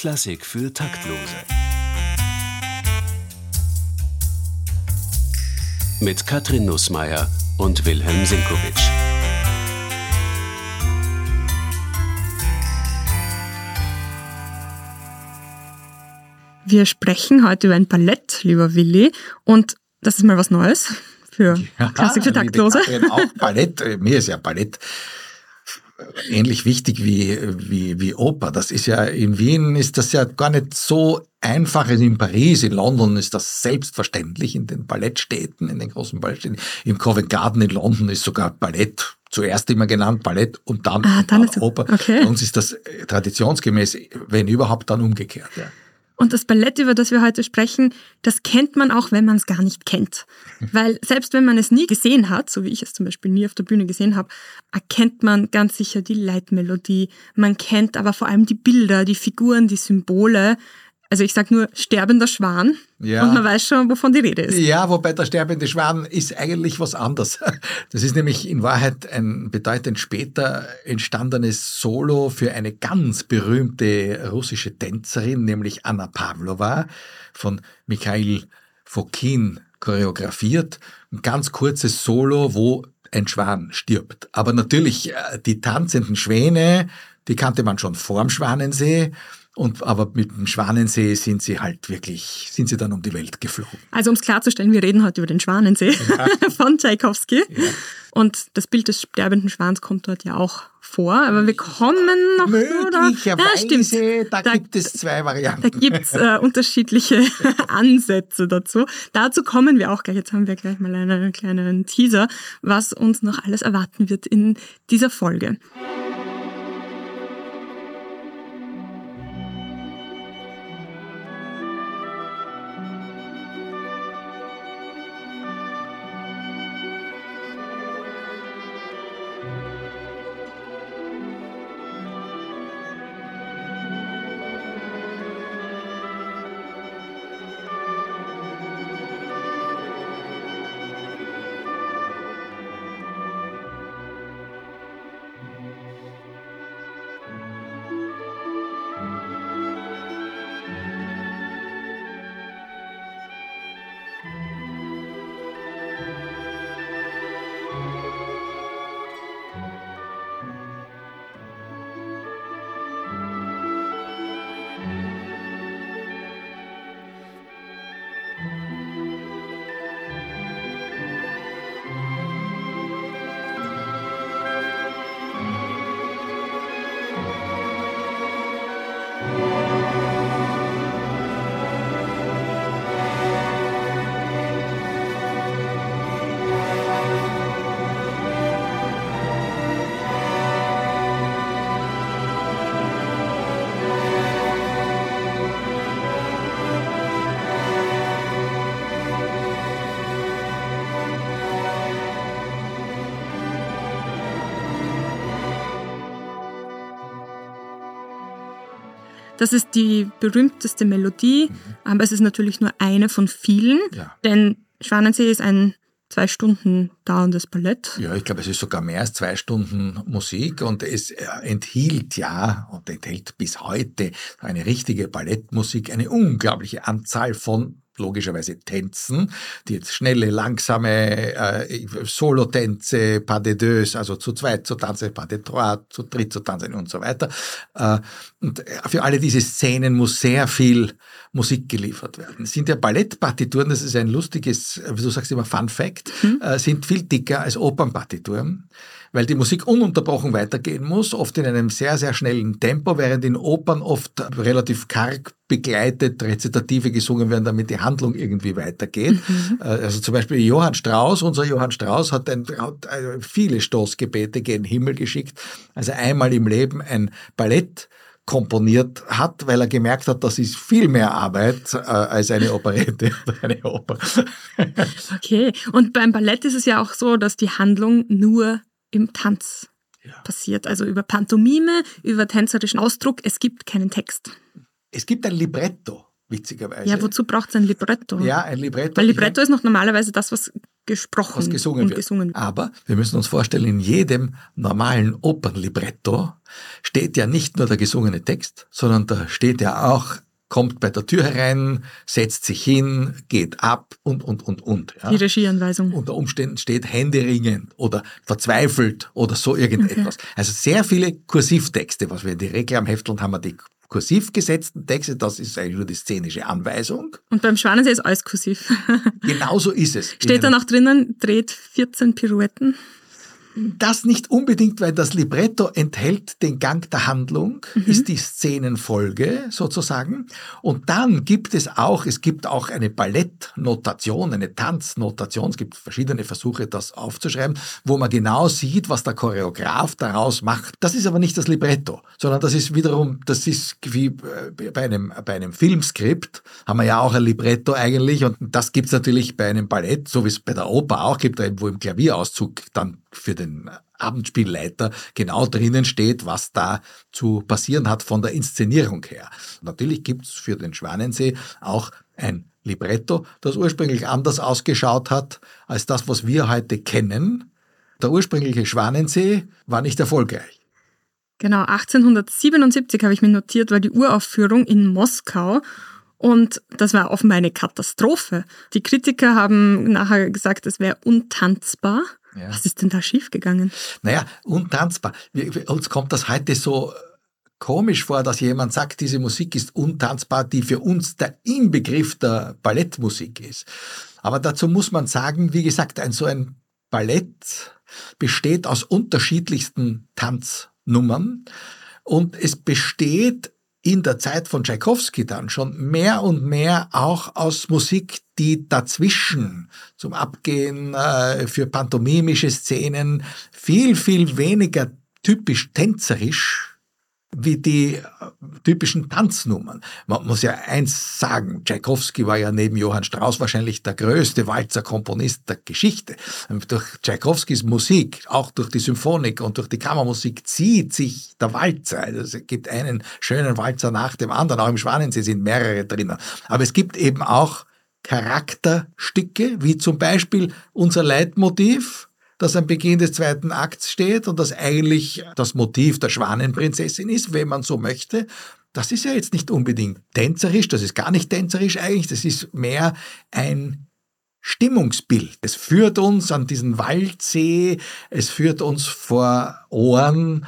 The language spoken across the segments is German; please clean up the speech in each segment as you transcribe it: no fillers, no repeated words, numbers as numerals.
Klassik für Taktlose. Mit Katrin Nussmeier und Wilhelm Sinkowitsch. Wir sprechen heute über ein Ballett, lieber Willi, und das ist mal was Neues für Klassik für Taktlose. Auch Ballett, mir ist ja Ballett ähnlich wichtig wie Oper. Das ist ja, in Wien ist das ja gar nicht so einfach. Also in Paris, in London ist das selbstverständlich, in den Ballettstädten, in den großen Ballettstädten. Im Covent Garden in London ist sogar Ballett zuerst immer genannt, Ballett und dann Oper. Okay. Bei uns ist das traditionsgemäß, wenn überhaupt, dann umgekehrt. Ja. Und das Ballett, über das wir heute sprechen, das kennt man auch, wenn man es gar nicht kennt. Weil selbst wenn man es nie gesehen hat, so wie ich es zum Beispiel nie auf der Bühne gesehen habe, erkennt man ganz sicher die Leitmelodie. Man kennt aber vor allem die Bilder, die Figuren, die Symbole. Also ich sage nur sterbender Schwan, ja. Und man weiß schon, wovon die Rede ist. Ja, wobei der sterbende Schwan ist eigentlich was anderes. Das ist nämlich in Wahrheit ein bedeutend später entstandenes Solo für eine ganz berühmte russische Tänzerin, nämlich Anna Pawlowa, von Michail Fokin choreografiert. Ein ganz kurzes Solo, wo ein Schwan stirbt. Aber natürlich, die tanzenden Schwäne, die kannte man schon vorm Schwanensee. Aber mit dem Schwanensee sind sie dann um die Welt geflogen. Also um es klarzustellen, wir reden heute über den Schwanensee von Tschaikowski. Ja. Und das Bild des sterbenden Schwans kommt dort ja auch vor. Aber wir kommen noch... Möglicherweise, da gibt es zwei Varianten. Da gibt es unterschiedliche Ansätze dazu. Dazu kommen wir auch gleich. Jetzt haben wir gleich mal einen kleinen Teaser, was uns noch alles erwarten wird in dieser Folge. Das ist die berühmteste Melodie, aber es ist natürlich nur eine von vielen, denn Schwanensee ist ein 2 Stunden dauerndes Ballett. Ja, ich glaube, es ist sogar mehr als 2 Stunden Musik und es enthielt und enthält bis heute eine richtige Ballettmusik, eine unglaubliche Anzahl von logischerweise Tänzen, die jetzt schnelle, langsame Solotänze, Pas de deux, also zu zweit zu tanzen, Pas de trois, zu dritt zu tanzen und so weiter. Und für alle diese Szenen muss sehr viel Musik geliefert werden. Sind ja Ballettpartituren, das ist ein lustiges, wie du sagst immer Fun Fact, sind viel dicker als Opernpartituren, weil die Musik ununterbrochen weitergehen muss, oft in einem sehr, sehr schnellen Tempo, während in Opern oft relativ karg begleitet Rezitative gesungen werden, damit die Handlung irgendwie weitergeht. Also zum Beispiel unser Johann Strauss hat viele Stoßgebete gen Himmel geschickt, also einmal im Leben ein Ballett komponiert hat, weil er gemerkt hat, das ist viel mehr Arbeit als eine Operette oder eine Oper. Okay, und beim Ballett ist es ja auch so, dass die Handlung nur im Tanz passiert, also über Pantomime, über tänzerischen Ausdruck. Es gibt keinen Text. Es gibt ein Libretto, witzigerweise. Ja, wozu braucht es ein Libretto? Ja, ein Libretto. Weil Libretto ist noch normalerweise das, was gesprochen was gesungen und wird. gesungen wird. Aber wir müssen uns vorstellen, in jedem normalen Opernlibretto steht ja nicht nur der gesungene Text, sondern da steht ja auch, kommt bei der Tür herein, setzt sich hin, geht ab und. Ja. Die Regieanweisung. Unter Umständen steht händeringend oder verzweifelt oder so irgendetwas. Okay. Also sehr viele Kursivtexte, was wir in die Reklamhefteln haben, wir die kursiv gesetzten Texte, das ist eigentlich nur die szenische Anweisung. Und beim Schwanensee ist alles kursiv. Genauso ist es. Steht dann auch drinnen, dreht 14 Pirouetten. Das nicht unbedingt, weil das Libretto enthält den Gang der Handlung, ist die Szenenfolge sozusagen. Und dann gibt es auch eine Ballettnotation, eine Tanznotation. Es gibt verschiedene Versuche, das aufzuschreiben, wo man genau sieht, was der Choreograf daraus macht. Das ist aber nicht das Libretto, sondern das ist wie bei einem Filmskript, haben wir ja auch ein Libretto eigentlich. Und das gibt es natürlich bei einem Ballett, so wie es bei der Oper auch gibt, wo im Klavierauszug dann für den Abendspielleiter genau drinnen steht, was da zu passieren hat von der Inszenierung her. Natürlich gibt es für den Schwanensee auch ein Libretto, das ursprünglich anders ausgeschaut hat als das, was wir heute kennen. Der ursprüngliche Schwanensee war nicht erfolgreich. Genau, 1877 habe ich mir notiert, war die Uraufführung in Moskau. Und das war offenbar eine Katastrophe. Die Kritiker haben nachher gesagt, es wäre untanzbar. Ja. Was ist denn da schiefgegangen? Naja, untanzbar. Uns kommt das heute so komisch vor, dass jemand sagt, diese Musik ist untanzbar, die für uns der Inbegriff der Ballettmusik ist. Aber dazu muss man sagen, wie gesagt, so ein Ballett besteht aus unterschiedlichsten Tanznummern und es besteht in der Zeit von Tschaikowski dann schon mehr und mehr auch aus Musik, die dazwischen zum Abgehen für pantomimische Szenen viel, viel weniger typisch tänzerisch wie die typischen Tanznummern. Man muss ja eins sagen, Tschaikowski war ja neben Johann Strauss wahrscheinlich der größte Walzerkomponist der Geschichte. Durch Tschaikowskis Musik, auch durch die Symphonik und durch die Kammermusik zieht sich der Walzer. Also es gibt einen schönen Walzer nach dem anderen, auch im Schwanensee sind mehrere drinnen. Aber es gibt eben auch Charakterstücke, wie zum Beispiel unser Leitmotiv, das am Beginn des zweiten Akts steht und das eigentlich das Motiv der Schwanenprinzessin ist, wenn man so möchte. Das ist ja jetzt nicht unbedingt tänzerisch, das ist gar nicht tänzerisch eigentlich, das ist mehr ein Stimmungsbild. Es führt uns an diesen Waldsee, es führt uns vor Ohren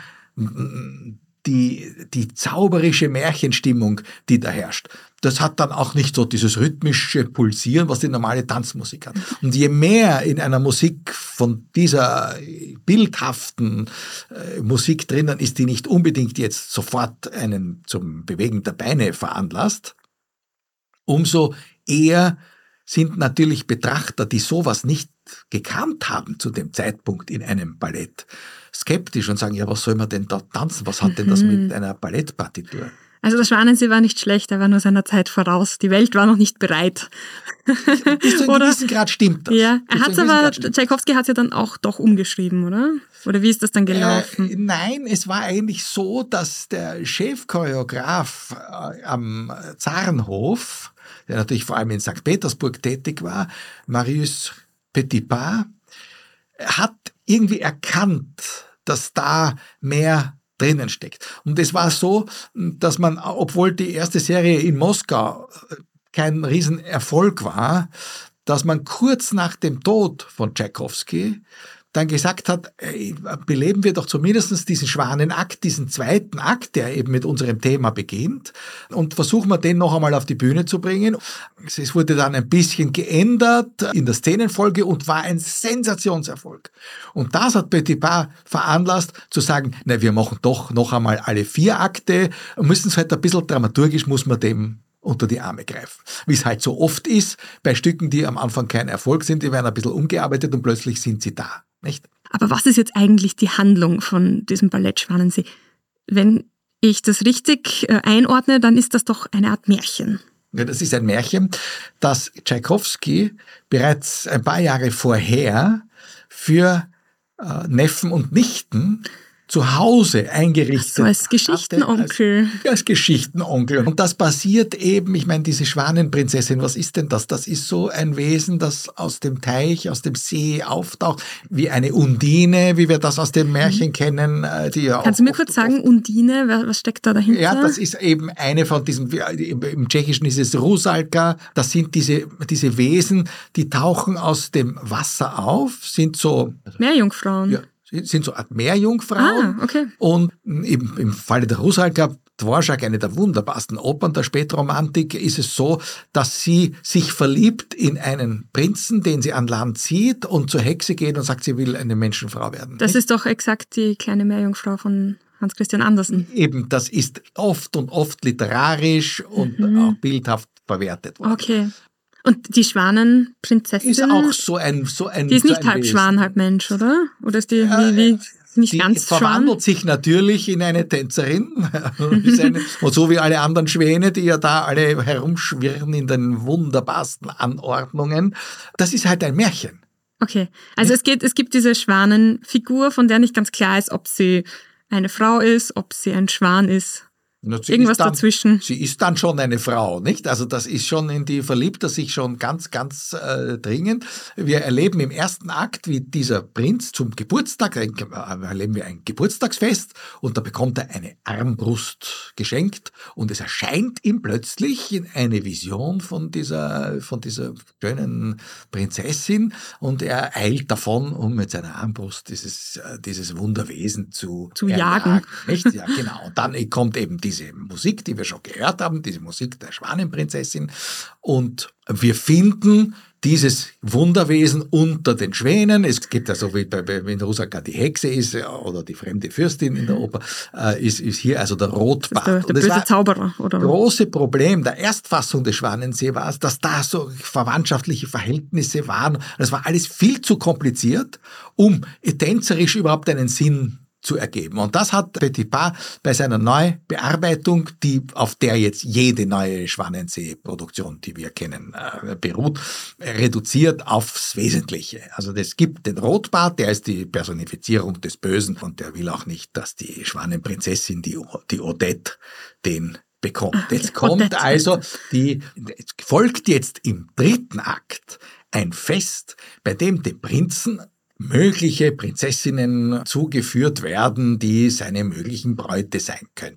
die zauberische Märchenstimmung, die da herrscht. Das hat dann auch nicht so dieses rhythmische Pulsieren, was die normale Tanzmusik hat. Und je mehr in einer Musik von dieser bildhaften Musik drinnen ist, die nicht unbedingt jetzt sofort einen zum Bewegen der Beine veranlasst, umso eher sind natürlich Betrachter, die sowas nicht gekannt haben zu dem Zeitpunkt in einem Ballett, skeptisch und sagen, ja, was soll man denn da tanzen? Was hat denn das mit einer Ballettpartitur? Also der Schwanensee war nicht schlecht, er war nur seiner Zeit voraus. Die Welt war noch nicht bereit. Bis zu einem gewissen Grad stimmt das. Ja, Tschaikowski hat es ja dann auch doch umgeschrieben, oder? Oder wie ist das dann gelaufen? Nein, es war eigentlich so, dass der Chefchoreograf am Zarenhof, der natürlich vor allem in St. Petersburg tätig war, Marius Petipa, hat irgendwie erkannt, dass da mehr drinnen steckt. Und es war so, dass man, obwohl die erste Serie in Moskau kein Riesenerfolg war, dass man kurz nach dem Tod von Tschaikowski dann gesagt hat, beleben wir doch zumindest diesen Schwanenakt, diesen zweiten Akt, der eben mit unserem Thema beginnt, und versuchen wir den noch einmal auf die Bühne zu bringen. Es wurde dann ein bisschen geändert in der Szenenfolge und war ein Sensationserfolg. Und das hat Petipa veranlasst, zu sagen, na, wir machen doch noch einmal alle 4 Akte, müssen es halt ein bisschen dramaturgisch, muss man dem unter die Arme greifen. Wie es halt so oft ist, bei Stücken, die am Anfang kein Erfolg sind, die werden ein bisschen umgearbeitet und plötzlich sind sie da. Nicht? Aber was ist jetzt eigentlich die Handlung von diesem Ballett Schwanensee? Wenn ich das richtig einordne, dann ist das doch eine Art Märchen. Ja, das ist ein Märchen, das Tschaikowski bereits ein paar Jahre vorher für Neffen und Nichten zu Hause eingerichtet. So als Geschichtenonkel. Als Geschichtenonkel. Und das passiert eben, ich meine, diese Schwanenprinzessin, was ist denn das? Das ist so ein Wesen, das aus dem Teich, aus dem See auftaucht, wie eine Undine, wie wir das aus dem Märchen kennen. Kannst du mir kurz sagen, Undine, was steckt da dahinter? Ja, das ist eben eine von diesen, im Tschechischen ist es Rusalka, das sind diese Wesen, die tauchen aus dem Wasser auf, sind so... Meerjungfrauen. Ja, sind so Art Meerjungfrauen. Okay. Und eben im Falle der Rusalka, Dvorak, eine der wunderbarsten Opern der Spätromantik, ist es so, dass sie sich verliebt in einen Prinzen, den sie an Land zieht und zur Hexe geht und sagt, sie will eine Menschenfrau werden. Das ist doch exakt die kleine Meerjungfrau von Hans Christian Andersen. Eben, das ist oft und oft literarisch und auch bildhaft verwertet worden. Okay. Und die Schwanenprinzessin ist auch so ein die ist so nicht ein halb Wesen. Schwan, halb Mensch, oder? Oder ist die nicht Die ganz verwandelt Schwan? sich natürlich in eine Tänzerin. Und so wie alle anderen Schwäne, die ja da alle herumschwirren in den wunderbarsten Anordnungen. Das ist halt ein Märchen. Okay, also es gibt diese Schwanenfigur, von der nicht ganz klar ist, ob sie eine Frau ist, ob sie ein Schwan ist. Irgendwas dazwischen. Sie ist dann schon eine Frau, nicht? Also das ist schon, in die verliebt er sich schon ganz, ganz dringend. Wir erleben im ersten Akt, wie dieser Prinz zum Geburtstag, erleben wir ein Geburtstagsfest und da bekommt er eine Armbrust geschenkt und es erscheint ihm plötzlich in eine Vision von dieser schönen Prinzessin und er eilt davon, um mit seiner Armbrust dieses Wunderwesen zu jagen. Nicht? Ja, genau. Und dann kommt eben diese Musik, die wir schon gehört haben, diese Musik der Schwanenprinzessin. Und wir finden dieses Wunderwesen unter den Schwänen. Es gibt ja so wie wenn Rusalka die Hexe ist oder die fremde Fürstin in der Oper, ist hier also der Rotbart. Der böse Zauberer, oder? Das große Problem der Erstfassung des Schwanensee war es, dass da so verwandtschaftliche Verhältnisse waren. Das war alles viel zu kompliziert, um tänzerisch überhaupt einen Sinn zu ergeben. Und das hat Petipa bei seiner Neubearbeitung, auf der jetzt jede neue Schwanensee-Produktion, die wir kennen, beruht, reduziert aufs Wesentliche. Also es gibt den Rotbart, der ist die Personifizierung des Bösen und der will auch nicht, dass die Schwanenprinzessin, die Odette, den bekommt. Jetzt kommt also folgt jetzt im dritten Akt ein Fest, bei dem dem Prinzen mögliche Prinzessinnen zugeführt werden, die seine möglichen Bräute sein könnten.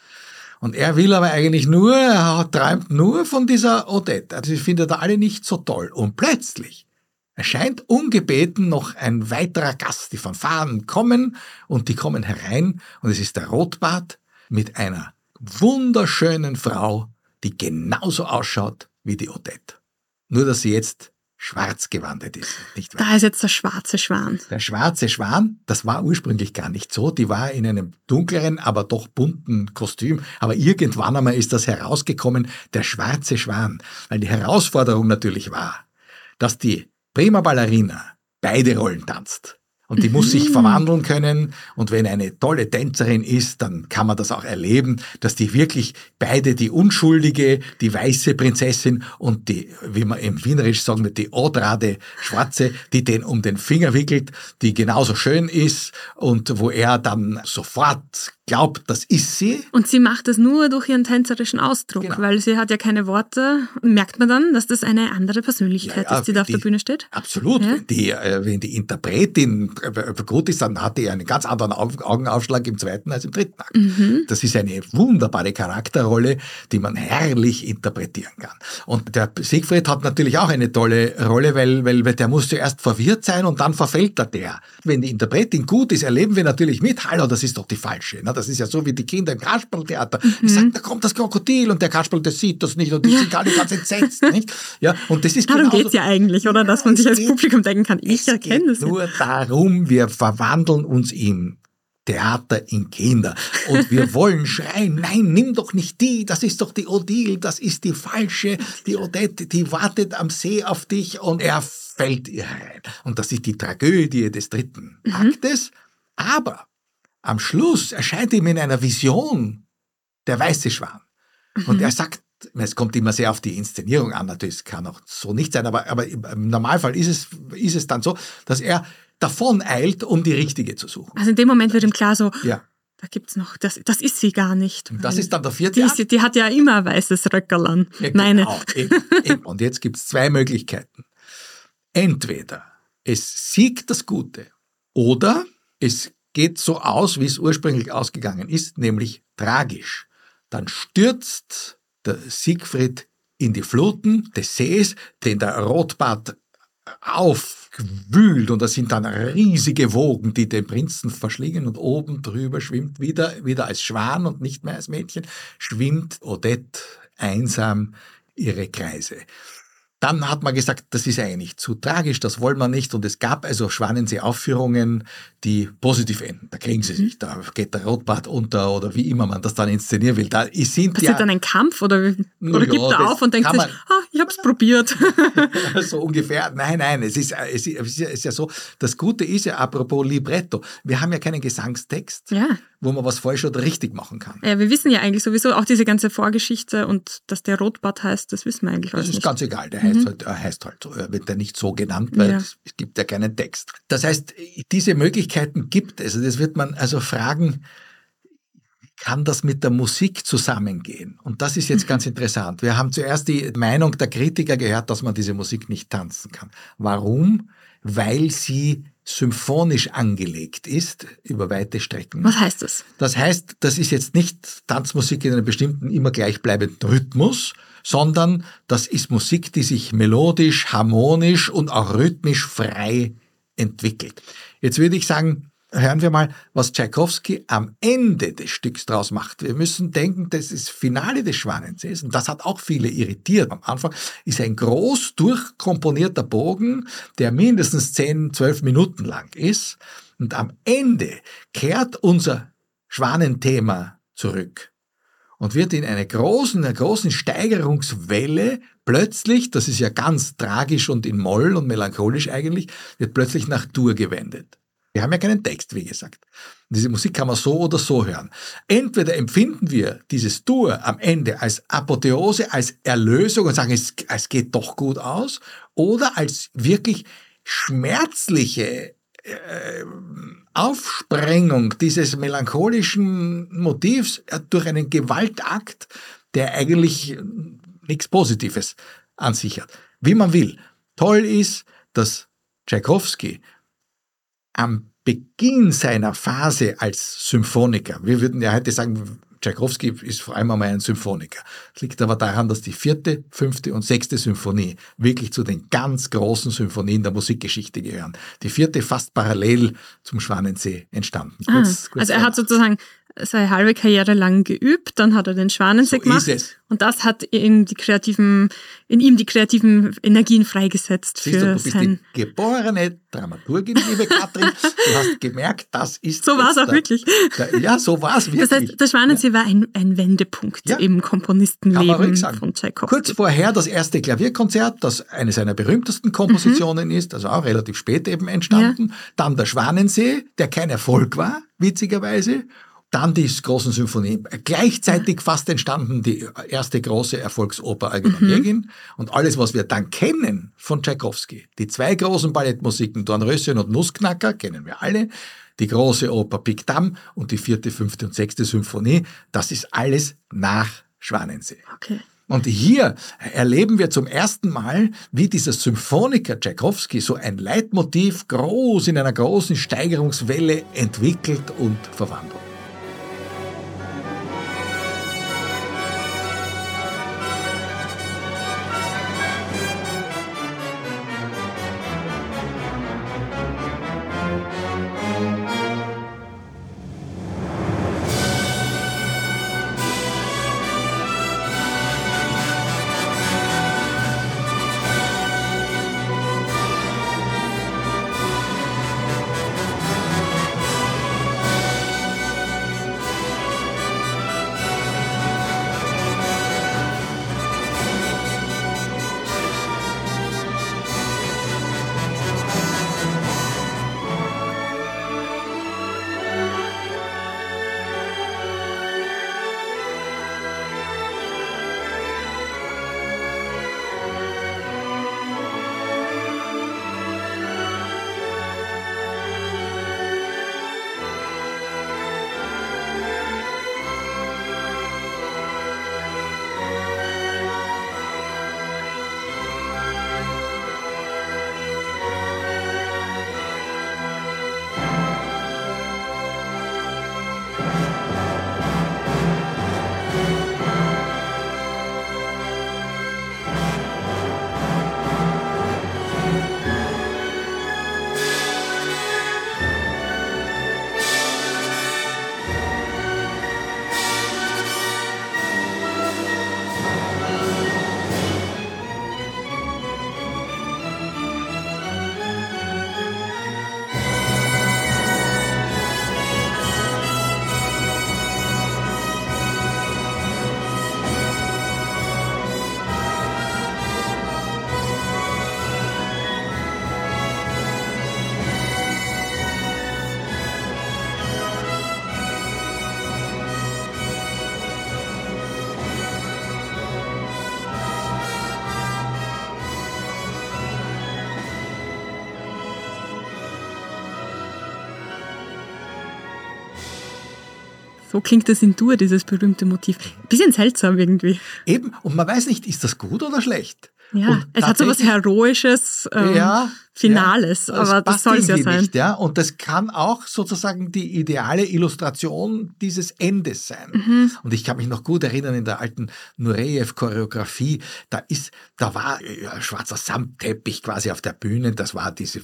Und er will aber eigentlich er träumt nur von dieser Odette. Also sie findet er alle nicht so toll. Und plötzlich erscheint ungebeten noch ein weiterer Gast. Die Fanfaren kommen und die kommen herein und es ist der Rotbart mit einer wunderschönen Frau, die genauso ausschaut wie die Odette. Nur, dass sie jetzt schwarz gewandet ist. Nicht wahr? Da ist jetzt der schwarze Schwan. Der schwarze Schwan, das war ursprünglich gar nicht so. Die war in einem dunkleren, aber doch bunten Kostüm. Aber irgendwann einmal ist das herausgekommen, der schwarze Schwan. Weil die Herausforderung natürlich war, dass die Prima Ballerina beide Rollen tanzt. Und die muss sich verwandeln können. Und wenn eine tolle Tänzerin ist, dann kann man das auch erleben, dass die wirklich beide, die unschuldige, die weiße Prinzessin und die, wie man im Wienerisch sagen wird, die odrade Schwarze, die den um den Finger wickelt, die genauso schön ist und wo er dann sofort glaubt, das ist sie. Und sie macht das nur durch ihren tänzerischen Ausdruck, Genau. weil sie hat ja keine Worte. Merkt man dann, dass das eine andere Persönlichkeit ist, die da auf der Bühne steht? Absolut. Ja? Wenn die Interpretin gut ist, dann hat die einen ganz anderen Augenaufschlag im zweiten als im dritten Akt. Das ist eine wunderbare Charakterrolle, die man herrlich interpretieren kann. Und der Siegfried hat natürlich auch eine tolle Rolle, weil der muss zuerst verwirrt sein und dann verfällt er der. Wenn die Interpretin gut ist, erleben wir natürlich mit, hallo, das ist doch die falsche. Das ist ja so wie die Kinder im Kasperltheater. Die sagen, da kommt das Krokodil und der Kasperl, der sieht das nicht und die sind alle ganz entsetzt. Nicht? Ja, und das ist Darum genauso, geht es ja eigentlich, oder? Dass man sich als Publikum denken kann, ich erkenne das Es geht nur darum, wir verwandeln uns im Theater in Kinder und wir wollen schreien, nein, nimm doch nicht die, das ist doch die Odile, das ist die falsche, die Odette, die wartet am See auf dich und er fällt ihr herein. Und das ist die Tragödie des dritten Aktes, aber am Schluss erscheint ihm in einer Vision der weiße Schwan. Und er sagt, es kommt immer sehr auf die Inszenierung an, natürlich, es kann auch so nicht sein, aber im Normalfall ist es dann so, dass er davon eilt, um die richtige zu suchen. Also in dem Moment wird ihm klar so, Ja. da gibt's noch, das ist sie gar nicht. Und das ist dann der vierte Akt. Die hat ja immer ein weißes Röckerl an. Ja, Meine. genau, eben. Und jetzt gibt es zwei Möglichkeiten. Entweder es siegt das Gute oder es geht so aus, wie es ursprünglich ausgegangen ist, nämlich tragisch. Dann stürzt der Siegfried in die Fluten des Sees, den der Rotbart aufwühlt, und das sind dann riesige Wogen, die den Prinzen verschlingen, und oben drüber schwimmt wieder als Schwan und nicht mehr als Mädchen, schwimmt Odette einsam ihre Kreise. Dann hat man gesagt, das ist eigentlich zu tragisch, das wollen wir nicht. Und es gab also Schwanensee-Aufführungen, die positiv enden. Da kriegen sie sich, da geht der Rotbart unter oder wie immer man das dann inszenieren will. Da Passiert dann ein Kampf oder gibt er auf und denkt sich, ich habe es probiert. So ungefähr. Nein, es ist ja so, das Gute ist ja, apropos Libretto, wir haben ja keinen Gesangstext, wo man was falsch oder richtig machen kann. Ja, wir wissen ja eigentlich sowieso auch diese ganze Vorgeschichte, und dass der Rotbart heißt, das wissen wir eigentlich alles nicht. Das ist ganz egal, der heißt halt so, wird ja nicht so genannt, weil es gibt ja keinen Text. Das heißt, diese Möglichkeiten gibt es. Das wird man also fragen, kann das mit der Musik zusammengehen? Und das ist jetzt ganz interessant. Wir haben zuerst die Meinung der Kritiker gehört, dass man diese Musik nicht tanzen kann. Warum? Weil sie symphonisch angelegt ist, über weite Strecken. Was heißt das? Das heißt, das ist jetzt nicht Tanzmusik in einem bestimmten, immer gleichbleibenden Rhythmus, sondern das ist Musik, die sich melodisch, harmonisch und auch rhythmisch frei entwickelt. Jetzt würde ich sagen, hören wir mal, was Tschaikowski am Ende des Stücks draus macht. Wir müssen denken, das ist Finale des Schwanensees, und das hat auch viele irritiert. Am Anfang ist ein groß durchkomponierter Bogen, der mindestens 10, 12 Minuten lang ist, und am Ende kehrt unser Schwanenthema zurück und wird in einer großen Steigerungswelle plötzlich, das ist ja ganz tragisch und in Moll und melancholisch eigentlich, wird plötzlich nach Dur gewendet. Wir haben ja keinen Text, wie gesagt. Diese Musik kann man so oder so hören. Entweder empfinden wir dieses Dur am Ende als Apotheose, als Erlösung und sagen, es geht doch gut aus, oder als wirklich schmerzliche Aufsprengung dieses melancholischen Motivs durch einen Gewaltakt, der eigentlich nichts Positives an sich hat. Wie man will. Toll ist, dass Tschaikowski am Beginn seiner Phase als Symphoniker, wir würden ja heute sagen, Tschaikowski ist vor allem einmal ein Symphoniker. Das liegt aber daran, dass die 4., 5. und 6. Symphonie wirklich zu den ganz großen Symphonien der Musikgeschichte gehören. Die 4. fast parallel zum Schwanensee entstanden. Kurz also er hat sozusagen seine halbe Karriere lang geübt, dann hat er den Schwanensee gemacht. Ist es. Und das hat in ihm die kreativen Energien freigesetzt. Siehst du, bist die geborene Dramaturgin, liebe Katrin. Du hast gemerkt, das ist... So war es auch wirklich. Ja, so war es wirklich. Das heißt, der Schwanensee war ein Wendepunkt im Komponistenleben von Tschaikowski. Kurz vorher das erste Klavierkonzert, das eine seiner berühmtesten Kompositionen ist, also auch relativ spät eben entstanden. Ja. Dann der Schwanensee, der kein Erfolg war, witzigerweise. Dann die großen Symphonien. Gleichzeitig fast entstanden die erste große Erfolgsoper Eugen Onegin. Und alles, was wir dann kennen von Tschaikowski, die 2 großen Ballettmusiken, Dornröschen und Nussknacker, kennen wir alle, die große Oper Pictam und die 4., 5. und 6. Symphonie, das ist alles nach Schwanensee. Okay. Und hier erleben wir zum ersten Mal, wie dieser Symphoniker Tschaikowski so ein Leitmotiv groß in einer großen Steigerungswelle entwickelt und verwandelt. So klingt das in Dur, dieses berühmte Motiv. Bisschen seltsam irgendwie. Eben, und man weiß nicht, ist das gut oder schlecht? Ja, Und es hat so was Heroisches, Finales, aber das soll es ja sein. Nicht, ja? Und das kann auch sozusagen die ideale Illustration dieses Endes sein. Mhm. Und ich kann mich noch gut erinnern, in der alten Nureyev-Choreografie, da war schwarzer Samtteppich quasi auf der Bühne, das war die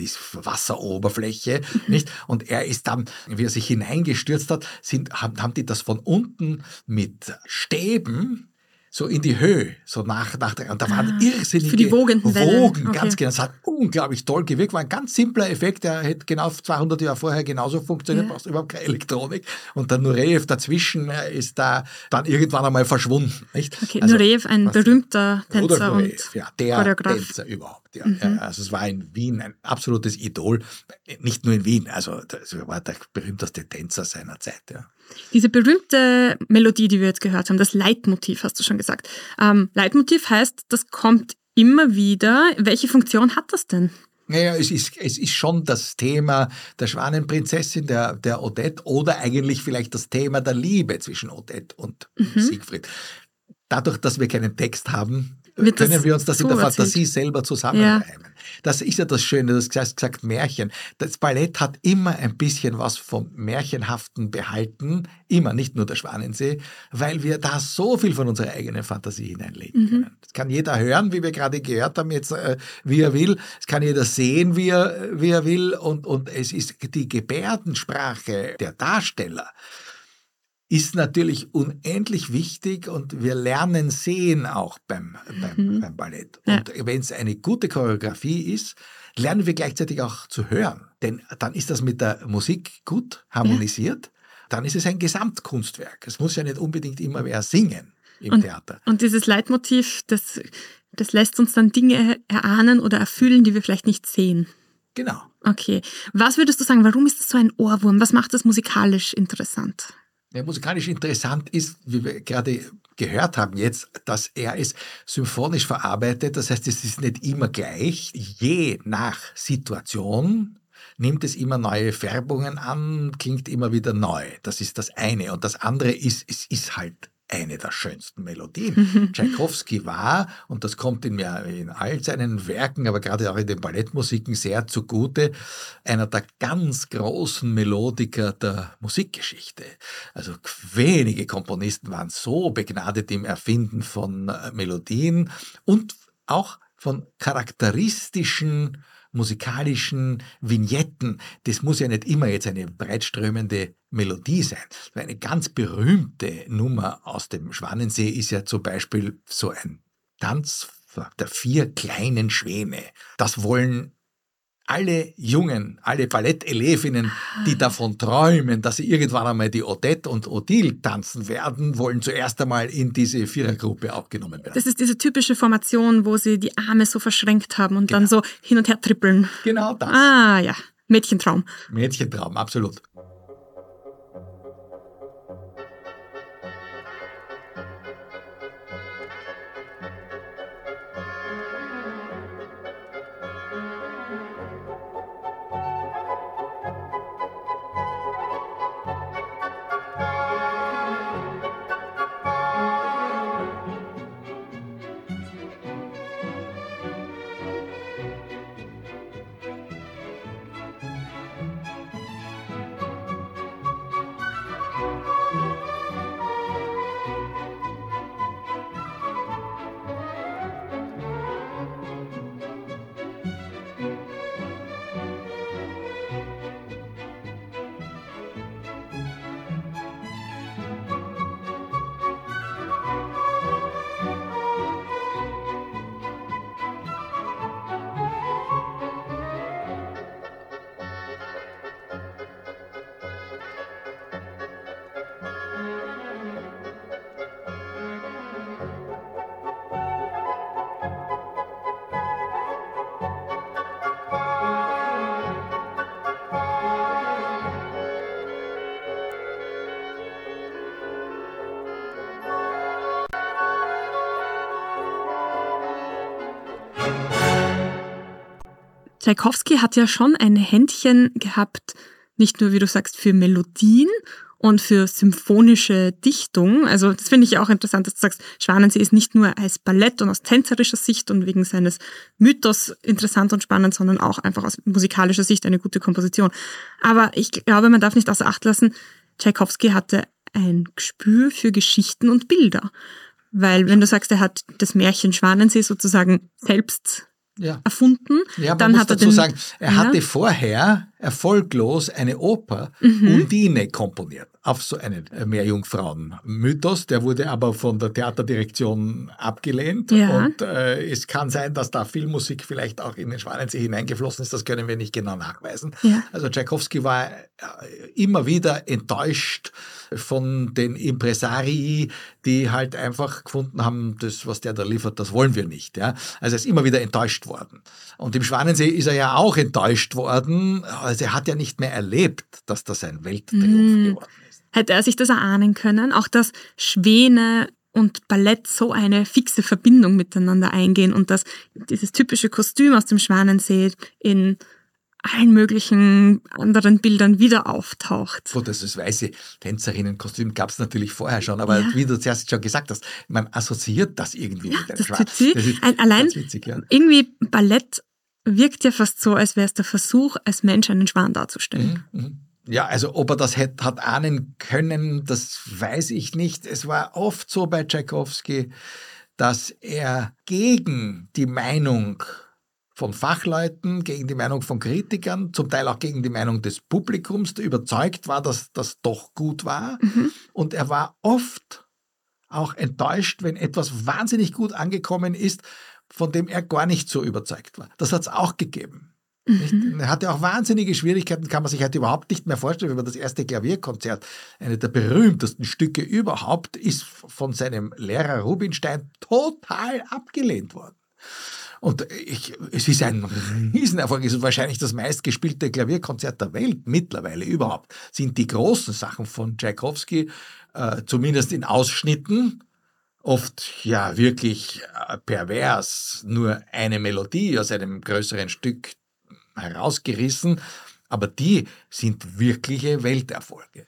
Wasseroberfläche, nicht? Und er ist dann, wie er sich hineingestürzt hat, haben die das von unten mit Stäben so in die Höhe, so nach und da waren irrsinnige für die wogenden Wellen. Okay. Ganz genau. Das hat unglaublich toll gewirkt, war ein ganz simpler Effekt, der hätte genau 200 Jahre vorher genauso funktioniert, brauchst überhaupt keine Elektronik. Und der Nureyev dazwischen ist da dann irgendwann einmal verschwunden. Nicht? Okay, also, Nureyev, ein berühmter Tänzer und der Choreograf. Tänzer überhaupt. Ja. Also es war in Wien ein absolutes Idol, nicht nur in Wien, also das war der berühmteste Tänzer seiner Zeit. Ja. Diese berühmte Melodie, die wir jetzt gehört haben, das Leitmotiv, hast du schon gesagt. Leitmotiv heißt, das kommt immer wieder. Welche Funktion hat das denn? Naja, es ist schon das Thema der Schwanenprinzessin, der Odette, oder eigentlich vielleicht das Thema der Liebe zwischen Odette und Siegfried. Dadurch, dass wir keinen Text haben, können wir uns das in der Fantasie selber zusammenreimen. Ja. Das ist ja das Schöne, das heißt gesagt Märchen. Das Ballett hat immer ein bisschen was vom Märchenhaften behalten, immer, nicht nur der Schwanensee, weil wir da so viel von unserer eigenen Fantasie hineinlegen können. Das kann jeder hören, wie wir gerade gehört haben, jetzt wie er will. Es kann jeder sehen, wie er will. Und es ist die Gebärdensprache der Darsteller ist natürlich unendlich wichtig, und wir lernen sehen auch beim Ballett. Und wenn es eine gute Choreografie ist, lernen wir gleichzeitig auch zu hören. Denn dann ist das mit der Musik gut harmonisiert, dann ist es ein Gesamtkunstwerk. Es muss ja nicht unbedingt immer wer singen im Theater. Und dieses Leitmotiv, das lässt uns dann Dinge erahnen oder erfüllen, die wir vielleicht nicht sehen. Genau. Okay. Was würdest du sagen, warum ist das so ein Ohrwurm? Was macht das musikalisch interessant? Ja, musikalisch interessant ist, wie wir gerade gehört haben jetzt, dass er es symphonisch verarbeitet. Das heißt, es ist nicht immer gleich. Je nach Situation nimmt es immer neue Färbungen an, klingt immer wieder neu. Das ist das eine. Und das andere ist, es ist halt eine der schönsten Melodien. Tschaikowski war, und das kommt ihm ja in all seinen Werken, aber gerade auch in den Ballettmusiken sehr zugute, einer der ganz großen Melodiker der Musikgeschichte. Also wenige Komponisten waren so begnadet im Erfinden von Melodien und auch von charakteristischen musikalischen Vignetten. Das muss ja nicht immer jetzt eine breitströmende Melodie sein. Eine ganz berühmte Nummer aus dem Schwanensee ist ja zum Beispiel so ein Tanz der 4 kleinen Schwäne. Das wollen alle Ballettelevinnen, die davon träumen, dass sie irgendwann einmal die Odette und Odile tanzen werden, wollen zuerst einmal in diese Vierergruppe aufgenommen werden. Das ist diese typische Formation, wo sie die Arme so verschränkt haben und dann so hin und her trippeln. Genau das. Ah ja, Mädchentraum. Mädchentraum, absolut. Tschaikowski hat ja schon ein Händchen gehabt nicht nur, wie du sagst, für Melodien und für symphonische Dichtung. Also das finde ich ja auch interessant, dass du sagst, Schwanensee ist nicht nur als Ballett und aus tänzerischer Sicht und wegen seines Mythos interessant und spannend, sondern auch einfach aus musikalischer Sicht eine gute Komposition. Aber ich glaube, man darf nicht außer Acht lassen, Tschaikowski hatte ein Gespür für Geschichten und Bilder. Weil wenn du sagst, er hat das Märchen Schwanensee sozusagen selbst erfunden. Ja, man dann muss hat er dazu sagen, er hatte vorher erfolglos eine Oper Undine komponiert auf so einen Meerjungfrauen-Mythos. Der wurde aber von der Theaterdirektion abgelehnt. Ja. Und es kann sein, dass da Filmmusik vielleicht auch in den Schwanensee hineingeflossen ist. Das können wir nicht genau nachweisen. Ja. Also Tschaikowski war immer wieder enttäuscht von den Impresarii, die halt einfach gefunden haben, das, was der da liefert, das wollen wir nicht. Ja? Also er ist immer wieder enttäuscht worden. Und im Schwanensee ist er ja auch enttäuscht worden. Also er hat ja nicht mehr erlebt, dass das ein Welttriumph geworden ist. Hätte er sich das erahnen können? Auch dass Schwäne und Ballett so eine fixe Verbindung miteinander eingehen und dass dieses typische Kostüm aus dem Schwanensee in allen möglichen anderen Bildern wieder auftaucht. So, das weiße Tänzerinnenkostüm gab es natürlich vorher schon, aber wie du zuerst schon gesagt hast, man assoziiert das irgendwie mit einem Schwan. Allein witzig, irgendwie Ballett wirkt ja fast so, als wäre es der Versuch, als Mensch einen Schwan darzustellen. Ja, also ob er das hat ahnen können, das weiß ich nicht. Es war oft so bei Tschaikowski, dass er gegen die Meinung von Fachleuten, gegen die Meinung von Kritikern, zum Teil auch gegen die Meinung des Publikums überzeugt war, dass das doch gut war. Und er war oft auch enttäuscht, wenn etwas wahnsinnig gut angekommen ist, von dem er gar nicht so überzeugt war. Das hat es auch gegeben. Er hatte auch wahnsinnige Schwierigkeiten, kann man sich halt überhaupt nicht mehr vorstellen, wenn man das erste Klavierkonzert, eine der berühmtesten Stücke überhaupt, ist von seinem Lehrer Rubinstein total abgelehnt worden. Und es ist ein Riesenerfolg, es ist wahrscheinlich das meistgespielte Klavierkonzert der Welt mittlerweile überhaupt. Sind die großen Sachen von Tschaikowski, zumindest in Ausschnitten, oft ja wirklich pervers, nur eine Melodie aus einem größeren Stück herausgerissen, aber die sind wirkliche Welterfolge.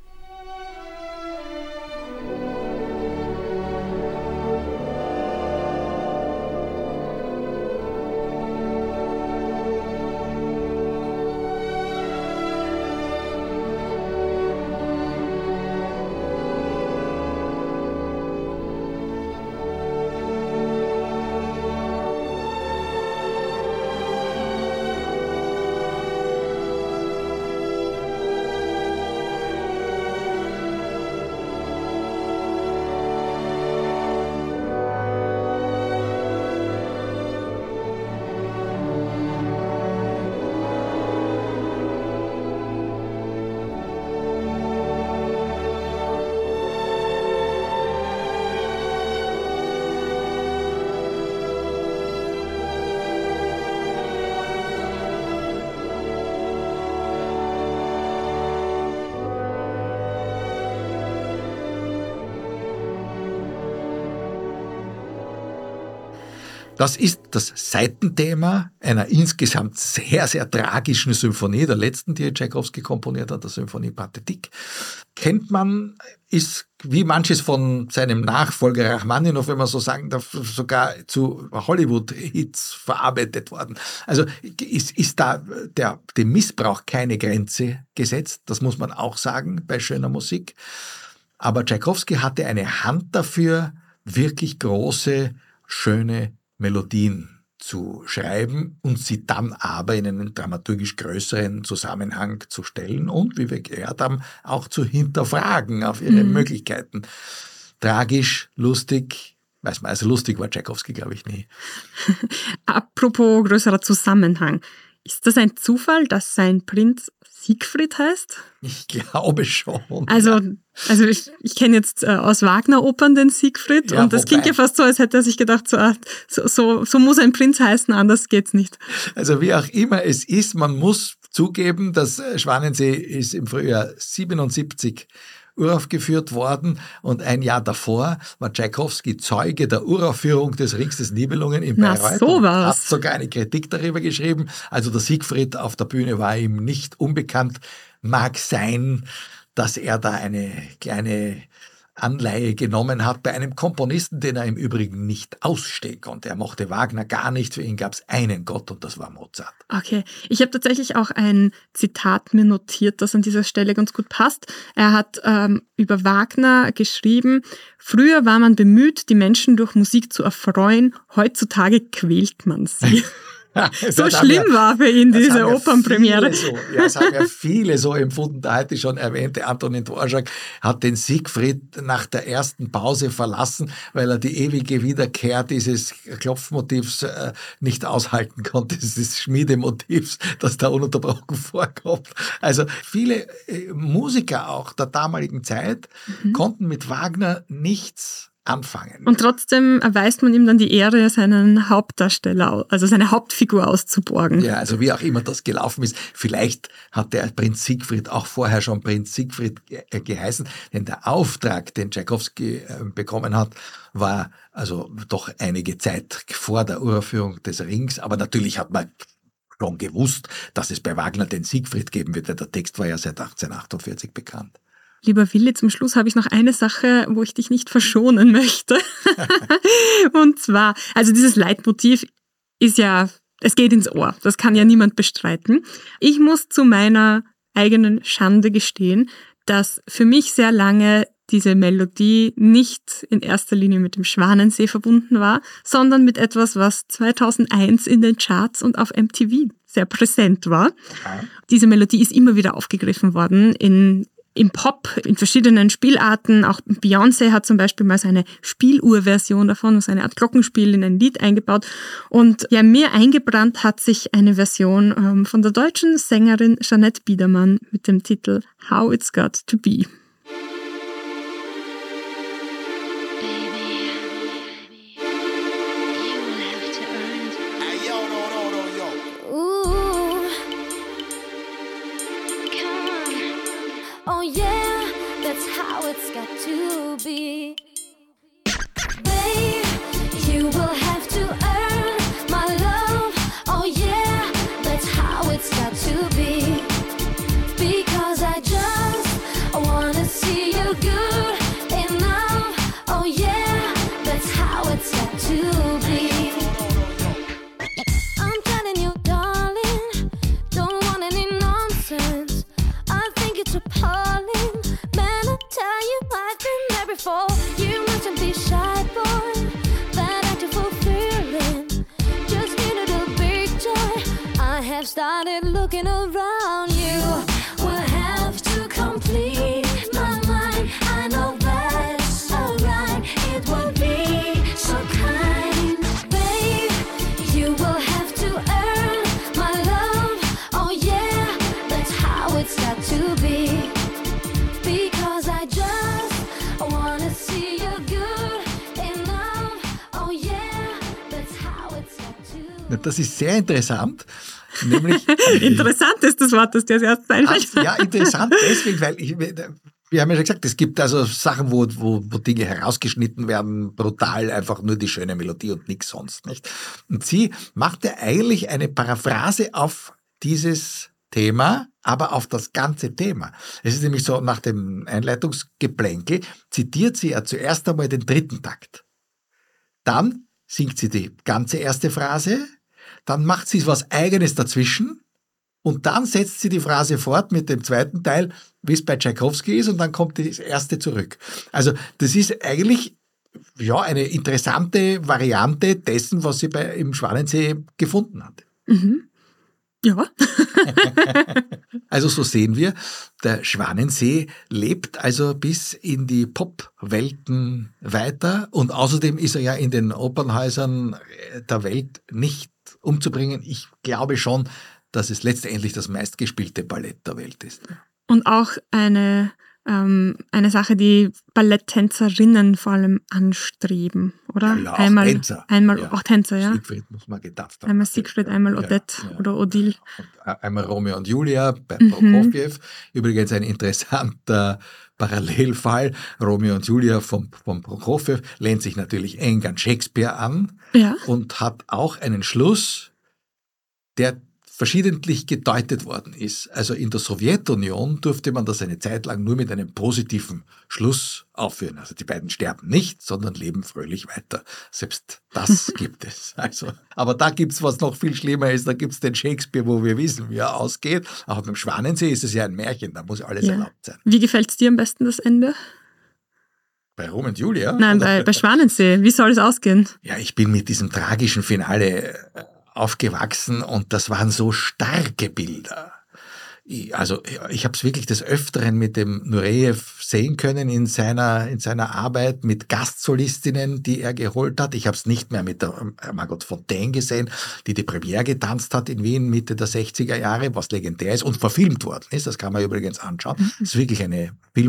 Das ist das Seitenthema einer insgesamt sehr, sehr tragischen Symphonie, der letzten, die Tschaikowski komponiert hat, der Symphonie Pathetique. Kennt man, ist wie manches von seinem Nachfolger Rachmaninow, wenn man so sagen darf, sogar zu Hollywood-Hits verarbeitet worden. Also ist da dem Missbrauch keine Grenze gesetzt, das muss man auch sagen bei schöner Musik. Aber Tschaikowski hatte eine Hand dafür, wirklich große, schöne Melodien zu schreiben und sie dann aber in einen dramaturgisch größeren Zusammenhang zu stellen und, wie wir gehört haben, auch zu hinterfragen auf ihre Möglichkeiten. Tragisch, lustig, weiß man, also lustig war Tschaikowski, glaube ich, nie. Apropos größerer Zusammenhang. Ist das ein Zufall, dass sein Prinz Siegfried heißt? Ich glaube schon. Also ich kenne jetzt aus Wagner-Opern den Siegfried und das klingt ja fast so, als hätte er sich gedacht, so muss ein Prinz heißen, anders geht's nicht. Also wie auch immer es ist, man muss zugeben, dass Schwanensee ist im Frühjahr 77 uraufgeführt worden und ein Jahr davor war Tschaikowski Zeuge der Uraufführung des Rings des Nibelungen in Bayreuth. Sowas. Hat sogar eine Kritik darüber geschrieben. Also der Siegfried auf der Bühne war ihm nicht unbekannt. Mag sein, dass er da eine kleine Anleihe genommen hat bei einem Komponisten, den er im Übrigen nicht ausstehen konnte. Er mochte Wagner gar nicht, für ihn gab es einen Gott und das war Mozart. Okay, ich habe tatsächlich auch ein Zitat mir notiert, das an dieser Stelle ganz gut passt. Er hat über Wagner geschrieben: Früher war man bemüht, die Menschen durch Musik zu erfreuen, heutzutage quält man sie. So schlimm war für ihn diese Opernpremiere. Das haben ja viele so empfunden. Der heute schon erwähnte Antonin Dvorak hat den Siegfried nach der ersten Pause verlassen, weil er die ewige Wiederkehr dieses Klopfmotivs nicht aushalten konnte, dieses Schmiedemotivs, das da ununterbrochen vorkommt. Also viele Musiker auch der damaligen Zeit konnten mit Wagner nichts anfangen. Und trotzdem erweist man ihm dann die Ehre, seinen Hauptdarsteller, also seine Hauptfigur auszuborgen. Ja, also wie auch immer das gelaufen ist. Vielleicht hat der Prinz Siegfried auch vorher schon Prinz Siegfried geheißen, denn der Auftrag, den Tschaikowski bekommen hat, war also doch einige Zeit vor der Uraufführung des Rings. Aber natürlich hat man schon gewusst, dass es bei Wagner den Siegfried geben wird, denn der Text war ja seit 1848 bekannt. Lieber Willi, zum Schluss habe ich noch eine Sache, wo ich dich nicht verschonen möchte. Und zwar, also dieses Leitmotiv ist ja, es geht ins Ohr. Das kann ja niemand bestreiten. Ich muss zu meiner eigenen Schande gestehen, dass für mich sehr lange diese Melodie nicht in erster Linie mit dem Schwanensee verbunden war, sondern mit etwas, was 2001 in den Charts und auf MTV sehr präsent war. Diese Melodie ist immer wieder aufgegriffen worden im Pop, in verschiedenen Spielarten. Auch Beyoncé hat zum Beispiel mal so eine Spieluhrversion davon, so eine Art Glockenspiel in ein Lied eingebaut. Und ja, mir eingebrannt hat sich eine Version von der deutschen Sängerin Jeanette Biedermann mit dem Titel How It's Got to Be. Oh yeah, that's how it's got to be. Babe, you will have to earn my love. Oh yeah, that's how it's got to be. Because I just wanna see you good enough. Oh yeah, that's how it's got to be. I'm telling you, darling, don't want any nonsense. I think it's appalling. Man, I tell you, I've been there before. You mustn't be shy, boy. That ain't too fulfilling. Just get a little big joy. I have started looking around you. We'll have to complete my mind. I know that's alright. It will be so kind. Babe, you will have to earn my love. Oh yeah, that's how it's got to be. Because I just wanna see you good enough. Oh yeah, that's how it's got to be. Das ist sehr interessant. Nämlich, Interessant ist das Wort, das dir als erstes einfällt. ja, interessant deswegen, weil wir haben ja schon gesagt, es gibt also Sachen, wo Dinge herausgeschnitten werden, brutal, einfach nur die schöne Melodie und nichts sonst, nicht? Und sie machte eigentlich eine Paraphrase auf dieses Thema, aber auf das ganze Thema. Es ist nämlich so, nach dem Einleitungsgeplänkel zitiert sie ja zuerst einmal den dritten Takt. Dann singt sie die ganze erste Phrase, dann macht sie was Eigenes dazwischen und dann setzt sie die Phrase fort mit dem zweiten Teil, wie es bei Tschaikowski ist, und dann kommt das erste zurück. Also das ist eigentlich ja eine interessante Variante dessen, was sie im Schwanensee gefunden hat. Mhm. Ja. Also so sehen wir, der Schwanensee lebt also bis in die Popwelten weiter und außerdem ist er ja in den Opernhäusern der Welt nicht umzubringen. Ich glaube schon, dass es letztendlich das meistgespielte Ballett der Welt ist. Und auch eine Sache, die Balletttänzerinnen vor allem anstreben, oder? Ja, auch einmal Tänzer. Ja. Auch Tänzer, ja. Siegfried muss man getanzt haben. Einmal Siegfried, einmal Odette oder Odile. Und einmal Romeo und Julia bei Prokofjew. Übrigens ein interessanter Parallelfall. Romeo und Julia von Prokofjew lehnt sich natürlich eng an Shakespeare an und hat auch einen Schluss, der verschiedentlich gedeutet worden ist. Also in der Sowjetunion durfte man das eine Zeit lang nur mit einem positiven Schluss aufführen. Also die beiden sterben nicht, sondern leben fröhlich weiter. Selbst das gibt es. Also, aber da gibt es, was noch viel schlimmer ist, da gibt es den Shakespeare, wo wir wissen, wie er ausgeht. Aber beim Schwanensee ist es ja ein Märchen, da muss alles erlaubt sein. Wie gefällt es dir am besten, das Ende? Bei Romeo und Julia? Nein, bei Schwanensee. Wie soll es ausgehen? Ja, ich bin mit diesem tragischen Finale aufgewachsen und das waren so starke Bilder. Ich habe es wirklich des Öfteren mit dem Nureyev sehen können in seiner Arbeit mit Gastsolistinnen, die er geholt hat. Ich habe es nicht mehr mit der Margot Fonteyn gesehen, die Premiere getanzt hat in Wien Mitte der 60er Jahre, was legendär ist und verfilmt worden ist. Das kann man übrigens anschauen. Das ist wirklich eine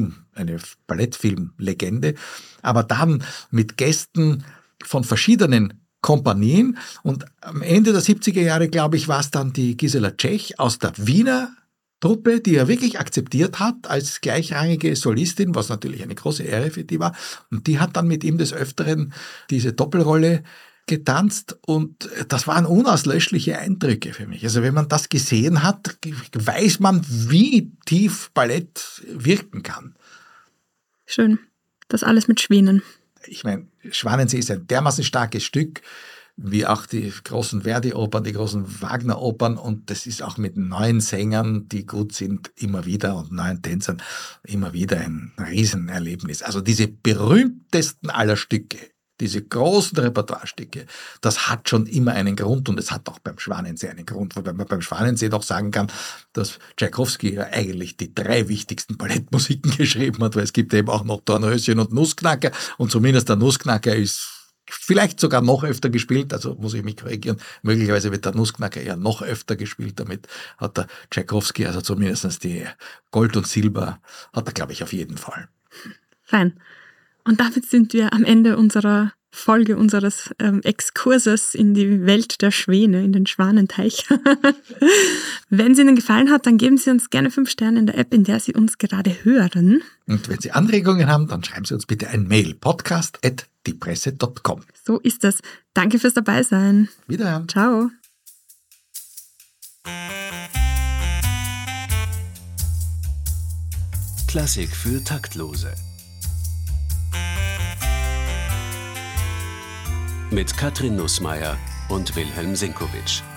Ballettfilm-Legende. Aber dann mit Gästen von verschiedenen Kompanien und am Ende der 70er Jahre, glaube ich, war es dann die Gisela Tschech aus der Wiener Truppe, die er wirklich akzeptiert hat als gleichrangige Solistin, was natürlich eine große Ehre für die war. Und die hat dann mit ihm des Öfteren diese Doppelrolle getanzt und das waren unauslöschliche Eindrücke für mich. Also wenn man das gesehen hat, weiß man, wie tief Ballett wirken kann. Schön. Das alles mit Schwänen. Ich meine, Schwanensee ist ein dermaßen starkes Stück, wie auch die großen Verdi-Opern, die großen Wagner-Opern und das ist auch mit neuen Sängern, die gut sind, immer wieder und neuen Tänzern immer wieder ein Riesenerlebnis. Also diese berühmtesten aller Stücke, diese großen Repertoirestücke, das hat schon immer einen Grund und es hat auch beim Schwanensee einen Grund, wobei man beim Schwanensee noch sagen kann, dass Tschaikowski ja eigentlich die 3 wichtigsten Ballettmusiken geschrieben hat, weil es gibt eben auch noch Dornröschen und Nussknacker und zumindest der Nussknacker ist vielleicht sogar noch öfter gespielt, also muss ich mich korrigieren, möglicherweise wird der Nussknacker eher noch öfter gespielt, damit hat der Tschaikowski, also zumindest die Gold und Silber, hat er, glaube ich, auf jeden Fall. Fein. Und damit sind wir am Ende unserer Folge, unseres Exkurses in die Welt der Schwäne, in den Schwanenteich. Wenn es Ihnen gefallen hat, dann geben Sie uns gerne 5 Sterne in der App, in der Sie uns gerade hören. Und wenn Sie Anregungen haben, dann schreiben Sie uns bitte ein Mail, podcast@diepresse.com. So ist es. Danke fürs Dabeisein. Wiederhören. Ciao. Klassik für Taktlose. Mit Katrin Nussmeier und Wilhelm Senkowitsch.